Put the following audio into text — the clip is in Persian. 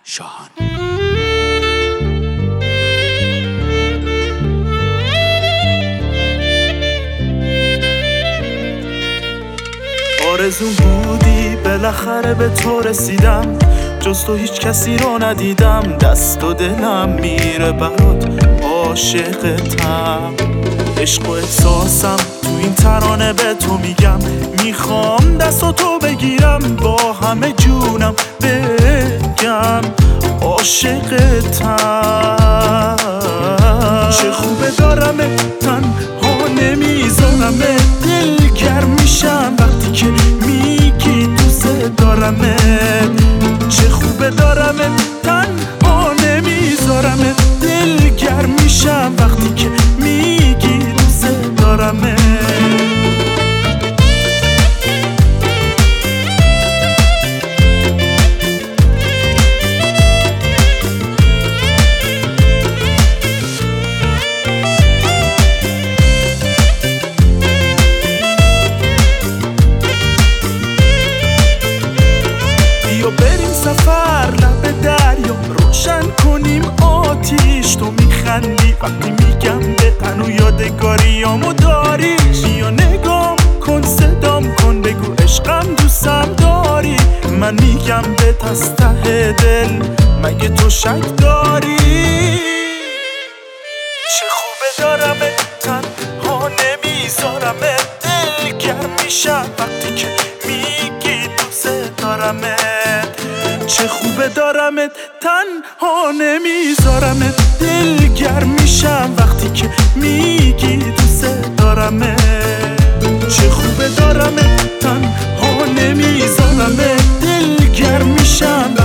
شاهان. آرزون بودی بالاخره به تو رسیدم، جز تو هیچ کسی رو ندیدم، دست و دلم میره برات عاشقتم. عشق و احساسم تو این ترانه به تو میگم، میخوام دست و تو بگیرم با همه جونم بگم عاشقتم. چه خوبه دارمه تنها نمیذارمه، دلگرم میشم وقتی که میگی دوست دارمه. چه خوبه دارمه تنها نمیذارمه، دلگرم میشم وقتی که میگی دوست دارمه. سفر لب دریا روشن کنیم آتیش، تو میخندی وقتی میگم بتن و یادگاریامو داری. بیا نگام کن صدام کن بگو عشقم دوستم داری، من میگم به از ته دل مگه تو شک داری. چه خوبه دارمه تنها نمیذارمه، دلگرم میشم وقتی که میگی دوست دارمه. چه خوبه دارمت تنها نمیذارمت، دلگرم میشم وقتی که میگی دوست دارمه. چه خوبه دارمت تنها نمیذارمت، دلگرم میشم